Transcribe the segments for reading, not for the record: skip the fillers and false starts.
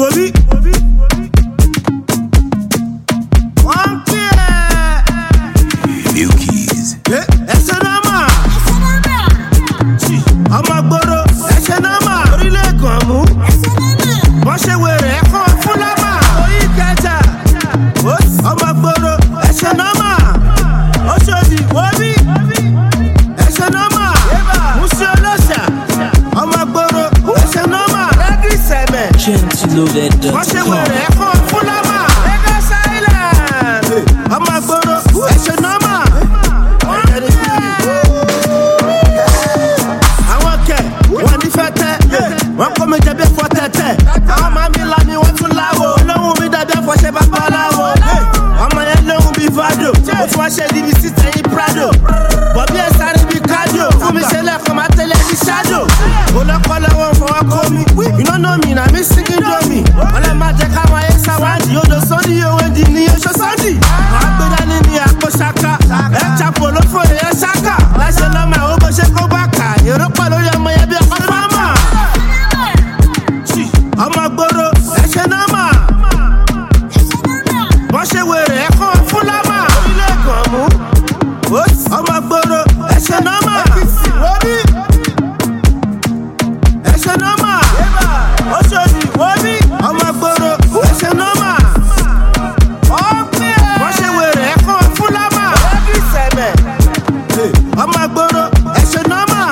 Wobi. One key. Milkies. Esenama. Amagboro. Esenama. Orile Gwamu. Wọ́n ṣe wèrè ẹ̀kọ́ fúnlámà. Oyin kẹta. Amagboro. Esenama. Oṣodi. Wobi. Esenama. Musi Olóṣà. Amagboro. Esenama. Rẹ́gí sẹ̀mẹ̀. Gentleloaded.com. Wọ́n ṣe wèrè ẹ̀kọ́ fúnlámà. Lagos Island. Amagboro. Esenama. Àwọn kẹ̀ wọ́n ní fẹ́ tẹ́. Wọ́n kọ́ mi jẹ́ bí fọ́ tẹ́tẹ́. Àwọn máa mi la ni wọ́n tún láwo. Olóhùn mi dàbí ẹ̀fọ́ ṣe bá baláwo. Ọmọ yẹn lóhùn bí Vado. Ó tún wá ṣe DVC tẹ̀yìn Prado. Bọ̀bí ẹ̀ sáré bí cardio. Fún mi ṣe lẹ́kọ̀ọ́ máa tẹ́lẹ̀ bí shadow. Olọ́kọ́lọ́ wọn fọwọ́ kọ́ mi. You no know me na me singing domi. Ọlẹ́ máa jẹ́ káwọn ayé sáwádìí. Odò sọ́ndì owó di ní oṣù sọ́ndì. Wọ́n á gbé dání ní àpò ṣaka. Ẹ chapo ló fò ẹ ṣaka. Láṣẹ lọ́mọ àwọn bó ṣe kó bá kà. Èrò pọ̀ lórí ọmọ yẹn bí ọkọ̀ fámà. Amagboro ẹ̀ṣẹ̀ náà mà. Wọ́n ṣe wèrè ẹ̀kọ́ fúnlámà. Orílẹ̀ Gwamu. Amagboro ẹ̀ṣẹ̀ náà mà. Wobi. Ẹ̀ṣẹ̀ náà mà. Oṣodi. Wobi. Amagboro ẹ̀ṣẹ̀ náà mà. Wọ́n ṣe wèrè ẹ̀kọ́ fúnlámà. Rẹ́gí sẹ̀mẹ̀. Amagboro ẹ̀ṣẹ̀ náà mà.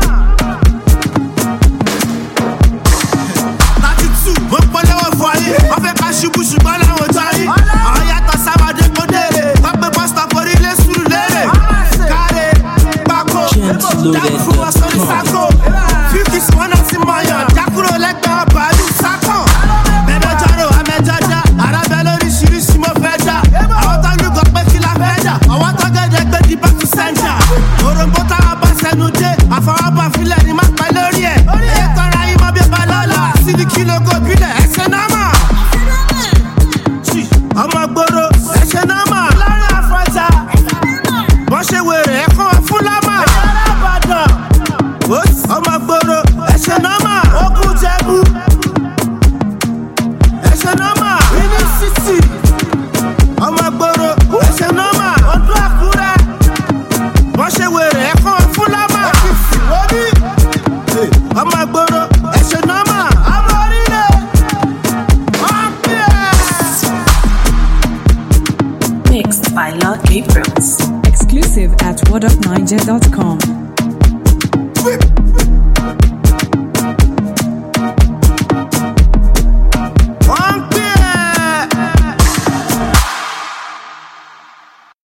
32 mo pọ́ lọ́wọ́ fọ ayé. Wọ́n fẹ́ ká ṣubú ṣùgbọ́n láwọn ọjọ́ ayé. Àwọn yàtọ̀ sábàdé kó dèrè. Wọ́n pe pásítọ̀ forí lé sùúrù lérè. Káre pákó. Dákú fún wọn sórí sákò. 50 wọn náà ti mọyàn. Jákúrò lẹ́gbẹ̀ẹ́ ọba ní sákò. Mẹ́jọ rò amẹ́jọ́já. Arábẹ́ lóríṣiríṣi mo fẹ́ jà. Àwọn tó lùgọ́ pé kí la fẹ́ jà. Àwọn tó gẹ̀dẹ̀ gbé di back to center. Òròǹbó táwọn bá sẹ́nu dé. Àfọwọ́bà filẹ̀ ni má pẹ́ lórí ẹ̀. Ẹyẹ tọ́ra yín mọ́ bí balọ́lá. Síbi kìlógò bílẹ̀ ẹ̀ṣẹ̀ náà mà. Amagboro ẹ̀ṣẹ̀ náà mà. Lára àfọ̀jà. Wọ́n ṣe wèrè ẹ̀kọ́ fúnlámà. Ìbàdàn. Amagboro ẹ̀ṣẹ̀ náà mà. Ogun Jẹ̀bú. Ẹ̀ṣẹ̀ náà mà. Benin City. Amagboro ẹ̀ṣẹ̀ náà mà. Ọdún Àkúrẹ́. Wọ́n ṣe wèrè ẹ̀kọ́ fúnlámà. Wobi. Amagboro ẹ̀ṣẹ̀ náà mà. Àbọ̀ orílẹ̀. Mixed by Lucky Fruits. Exclusive at whatupniger.com.